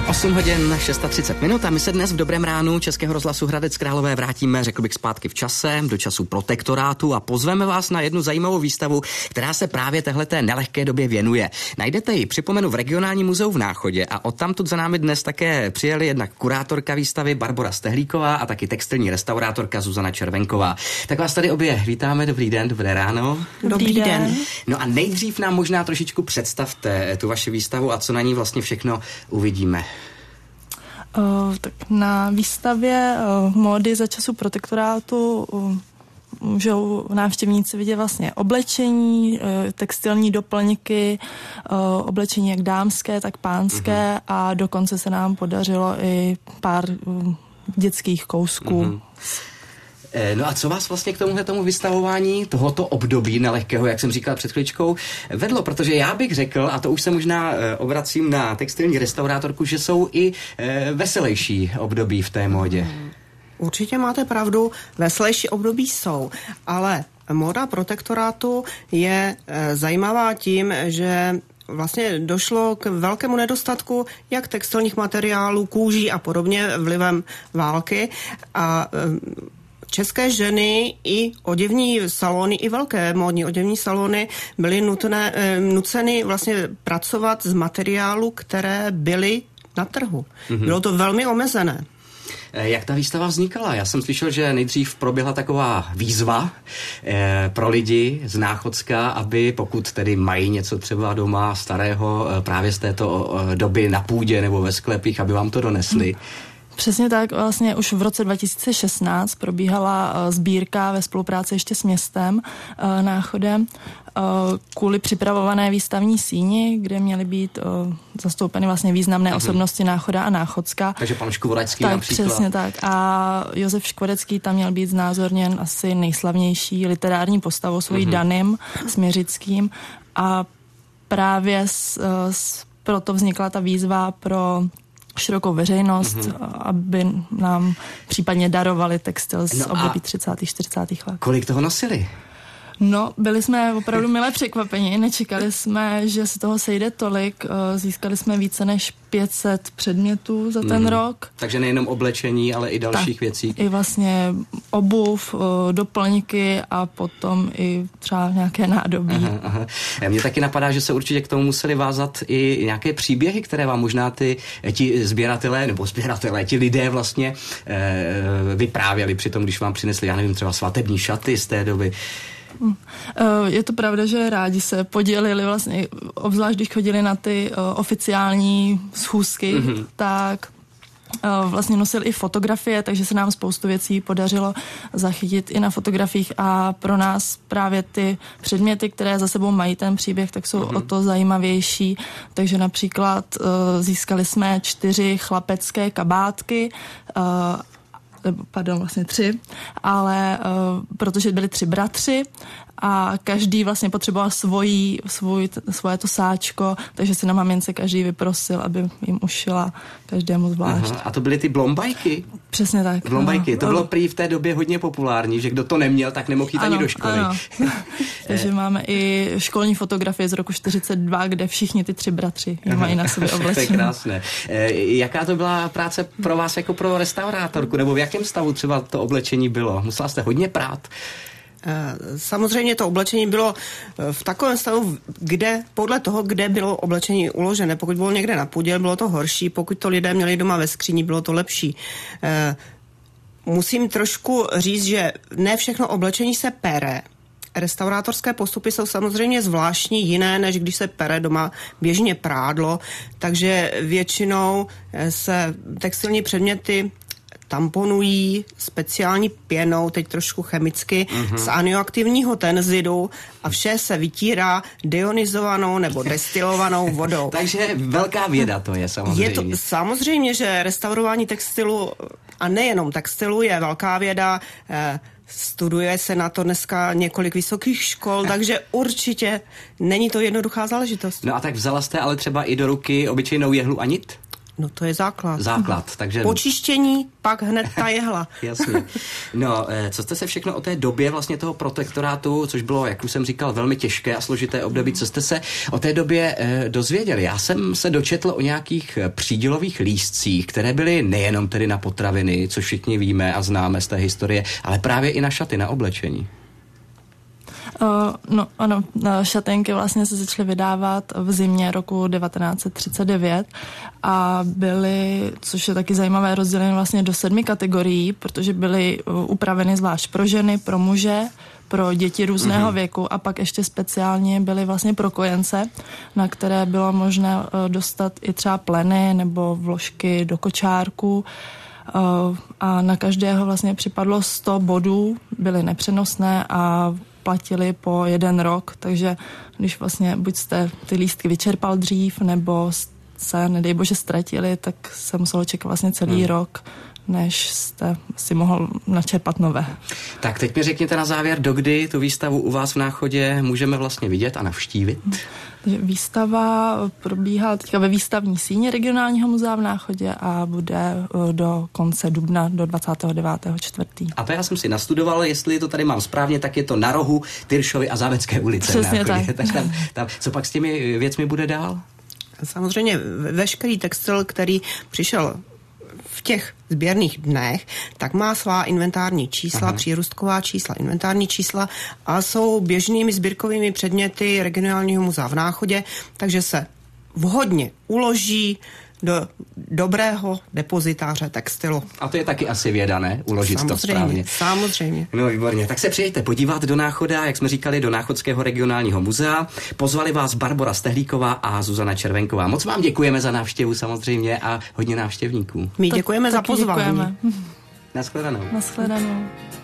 8 hodin 630 minut a my se dnes v Dobrém ránu Českého rozhlasu Hradec Králové vrátíme, řekl bych, zpátky v čase, do času protektorátu a pozveme vás na jednu zajímavou výstavu, která se právě téhleté nelehké době věnuje. Najdete ji, připomenu, v Regionálním muzeu v Náchodě a odtamtud za námi dnes také přijeli jednak kurátorka výstavy Barbora Stehlíková a taky textilní restaurátorka Zuzana Červenková. Tak vás tady obě vítáme, dobrý den, dobré ráno. Dobrý den. No a nejdřív nám možná trošičku představte tu vaši výstavu a co na ní vlastně všechno uvidíme. Tak na výstavě módy za času protektorátu můžou návštěvníci vidět vlastně oblečení, textilní doplňky, oblečení jak dámské, tak pánské a dokonce se nám podařilo i pár dětských kousků. No a co vás vlastně k tomu vystavování tohoto období nelehkého, jak jsem říkal před chvíličkou, vedlo? Protože já bych řekl, a to už se možná obracím na textilní restaurátorku, že jsou i veselější období v té módě. Určitě máte pravdu, veselější období jsou, ale móda protektorátu je zajímavá tím, že vlastně došlo k velkému nedostatku jak textilních materiálů, kůží a podobně vlivem války a české ženy i oděvní salony, i velké módní oděvní salony byly nuceny vlastně pracovat z materiálu, které byly na trhu. Bylo to velmi omezené. Jak ta výstava vznikala? Já jsem slyšel, že nejdřív proběhla taková výzva pro lidi z Náchodska, aby pokud tedy mají něco třeba doma starého právě z této doby na půdě nebo ve sklepích, aby vám to donesli. Přesně tak, vlastně už v roce 2016 probíhala sbírka ve spolupráci ještě s městem Náchodem kvůli připravované výstavní síni, kde měly být zastoupeny vlastně významné osobnosti Náchoda a Náchodska. Takže pan Škvorecký tak, například. Přesně tak. A Josef Škvorecký tam měl být znázorněn asi nejslavnější literární postavou svojí Danym Směřickým a právě proto vznikla ta výzva pro širokou veřejnost, aby nám případně darovali textil z období 30. 40. let. Kolik toho nosili? No, byli jsme opravdu milé překvapeni, nečekali jsme, že se toho sejde tolik, získali jsme více než 500 předmětů za ten rok. Takže nejenom oblečení, ale i dalších věcí. I vlastně obuv, doplňky a potom i třeba nějaké nádobí. Aha. Mně taky napadá, že se určitě k tomu museli vázat i nějaké příběhy, které vám možná ti sběratelé, ti lidé vlastně vyprávěli při tom, když vám přinesli, já nevím, třeba svatební šaty z té doby. Je to pravda, že rádi se podělili vlastně, obzvlášť když chodili na ty oficiální schůzky, tak vlastně nosili i fotografie, takže se nám spoustu věcí podařilo zachytit i na fotografiích a pro nás právě ty předměty, které za sebou mají ten příběh, tak jsou o to zajímavější. Takže například získali jsme 4 chlapecké kabátky, vlastně 3, ale protože byli 3 bratři a každý vlastně potřeboval svoje to sáčko, takže si na mamince každý vyprosil, aby jim ušila každému zvlášť. A to byly ty blombajky? Přesně tak. Blombajky, to bylo prý v té době hodně populární, že kdo to neměl, tak nemohl jít ani do školy. Ano. Takže máme i školní fotografie z roku 42, kde všichni ty 3 bratři mají na sobě oblečení. To je krásné. Jaká to byla práce pro vás jako pro restaurátorku, nebo v jakém stavu třeba to oblečení bylo? Musela jste hodně prát? Samozřejmě to oblečení bylo v takovém stavu, kde podle toho, kde bylo oblečení uložené. Pokud bylo někde na půdě, bylo to horší, pokud to lidé měli doma ve skříni, bylo to lepší. Musím trošku říct, že ne všechno oblečení se pere. Restaurátorské postupy jsou samozřejmě zvláštní, jiné, než když se pere doma běžně prádlo, takže většinou se textilní předměty tamponují speciální pěnou, teď trošku chemicky, z anioaktivního tenzidu a vše se vytírá deionizovanou nebo destilovanou vodou. Takže velká věda to je samozřejmě. Je to samozřejmě, že restaurování textilu a nejenom textilu je velká věda. Studuje se na to dneska několik vysokých škol, takže určitě není to jednoduchá záležitost. No a tak vzala jste ale třeba i do ruky obyčejnou jehlu a nit? No to je základ. Základ, takže... Počištění, pak hned ta jehla. Jasně. No, co jste se všechno o té době vlastně toho protektorátu, což bylo, jak už jsem říkal, velmi těžké a složité období, co jste se o té době dozvěděli? Já jsem se dočetl o nějakých přídělových lístcích, které byly nejenom tedy na potraviny, což všichni víme a známe z té historie, ale právě i na šaty, na oblečení. No ano, šatenky vlastně se začaly vydávat v zimě roku 1939 a byly, což je taky zajímavé, rozděleny vlastně do 7 kategorií, protože byly upraveny zvlášť pro ženy, pro muže, pro děti různého věku a pak ještě speciálně byly vlastně pro kojence, na které bylo možné dostat i třeba pleny nebo vložky do kočárku. A na každého vlastně připadlo 100 bodů, byly nepřenosné a platili po 1 rok, takže když vlastně buď jste ty lístky vyčerpal dřív, nebo se, nedej bože, ztratili, tak se muselo čekat vlastně celý rok, než jste si mohl načerpat nové. Tak teď mi řekněte na závěr, dokdy tu výstavu u vás v Náchodě můžeme vlastně vidět a navštívit? Výstava probíhá teďka ve výstavní síni regionálního muzea v Náchodě a bude do konce dubna, do 29.4. A to já jsem si nastudoval, jestli to tady mám správně, tak je to na rohu Tyršovy a Zámecké ulice. Přesně tak. tam, co pak s těmi věcmi bude dál? Samozřejmě veškerý textil, který přišel v těch sběrných dnech, tak má svá inventární čísla, přírůstková čísla, inventární čísla a jsou běžnými sbírkovými předměty regionálního muzea v Náchodě, takže se vhodně uloží do dobrého depozitáře textilu. A to je taky asi věda, ne? Uložit to správně. Samozřejmě. No výborně. Tak se přijďte podívat do Náchoda, jak jsme říkali, do Náchodského regionálního muzea. Pozvali vás Barbora Stehlíková a Zuzana Červenková. Moc vám děkujeme za návštěvu samozřejmě a hodně návštěvníků. My děkujeme za pozvání. Děkujeme. Naschledanou. Naschledanou.